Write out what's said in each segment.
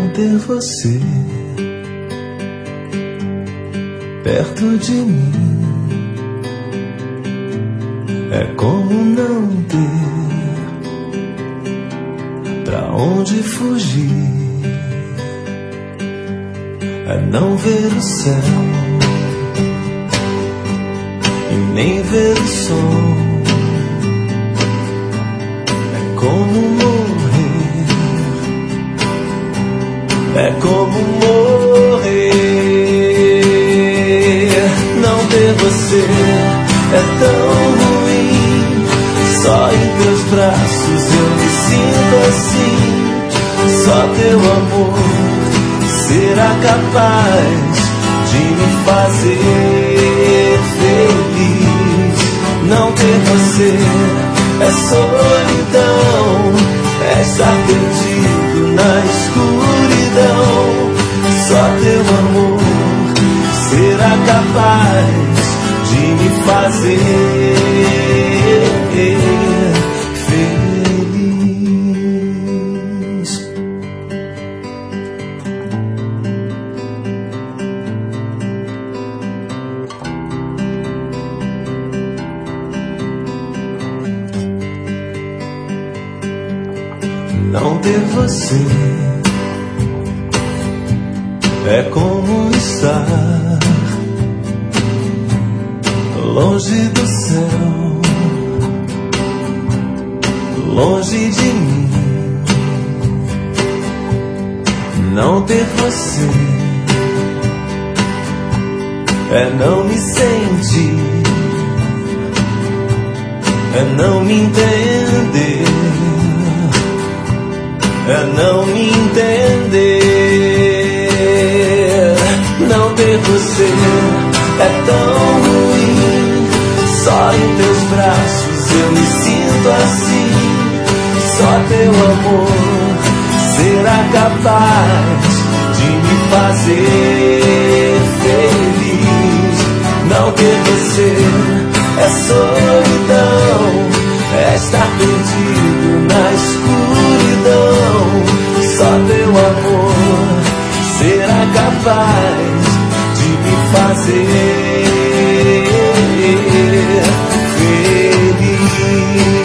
não ter você perto de mim é como não ter pra onde fugir, é não ver o céu e nem ver o sol, é como morrer, é como morrer. Não ter você é tão ruim, só em teus braços eu me sinto assim. Só teu amor será capaz de me fazer feliz. Não ter você é solidão, é estar perdido na escuridão. Só teu amor será capaz de me fazer feliz. Não ter você é como estar longe do céu, longe de mim. Não ter você é não me sentir, é não me entender, é não me entender. Não ter você é tão ruim, só em teus braços eu me sinto assim. Só teu amor será capaz de me fazer feliz. Não ter você é solidão, é estar perdido na escuridão. Só teu amor será capaz de me fazer feliz.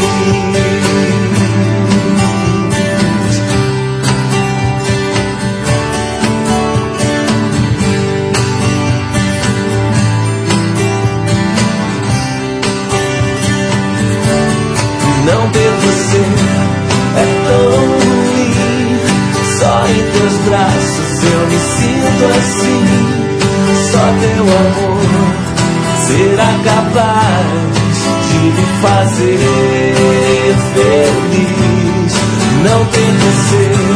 Não ter você é tão ruim, só em teus braços eu me sinto assim. Só teu amor será capaz de me fazer feliz. Não ter você